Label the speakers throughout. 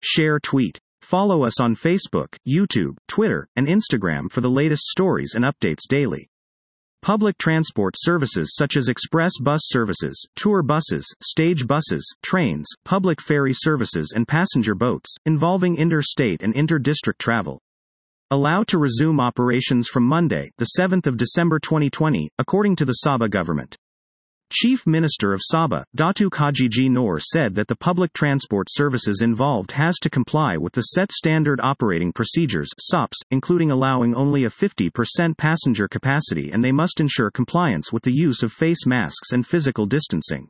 Speaker 1: Share tweet. Follow us on Facebook, YouTube, Twitter, and Instagram for the latest stories and updates daily. Public transport services such as express bus services, tour buses, stage buses, trains, public ferry services and passenger boats, involving interstate and inter-district travel, allow to resume operations from Monday, the 7th of December 2020, according to the Sabah government. Chief Minister of Sabah, Datuk Haji G. Noor said that the public transport services involved has to comply with the set standard operating procedures (SOPs), including allowing only a 50% passenger capacity, and they must ensure compliance with the use of face masks and physical distancing.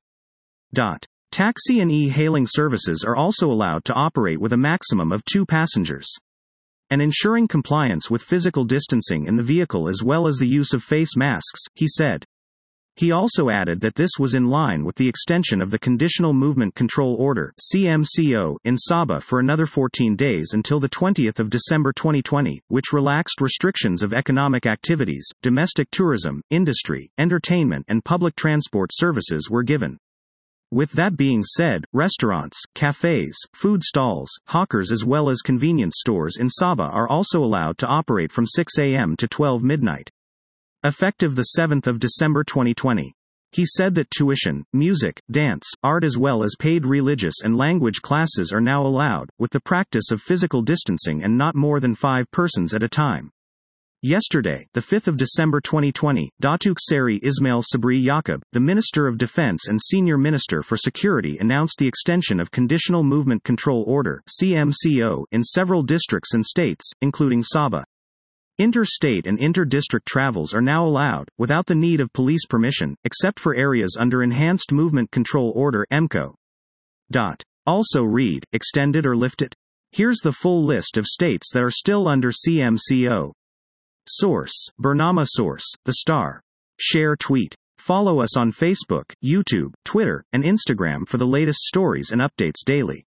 Speaker 1: Taxi and e-hailing services are also allowed to operate with a maximum of 2 passengers. And ensuring compliance with physical distancing in the vehicle as well as the use of face masks, he said. He also added that this was in line with the extension of the Conditional Movement Control Order (CMCO) in Sabah for another 14 days until the 20th of December 2020, which relaxed restrictions of economic activities, domestic tourism, industry, entertainment and public transport services were given. With that being said, restaurants, cafes, food stalls, hawkers as well as convenience stores in Sabah are also allowed to operate from 6 a.m. to 12 midnight. Effective the 7th of December 2020. He said that tuition, music, dance, art as well as paid religious and language classes are now allowed, with the practice of physical distancing and not more than 5 persons at a time. Yesterday, the 5th of December 2020, Datuk Seri Ismail Sabri Yaakob, the Minister of Defense and Senior Minister for Security, announced the extension of Conditional Movement Control Order (CMCO) in several districts and states, including Sabah. Interstate and inter-district travels are now allowed, without the need of police permission, except for areas under Enhanced Movement Control Order (EMCO). Also read, extended or lifted? Here's the full list of states that are still under CMCO. Source: Bernama Source, The Star. Share tweet. Follow us on Facebook, YouTube, Twitter, and Instagram for the latest stories and updates daily.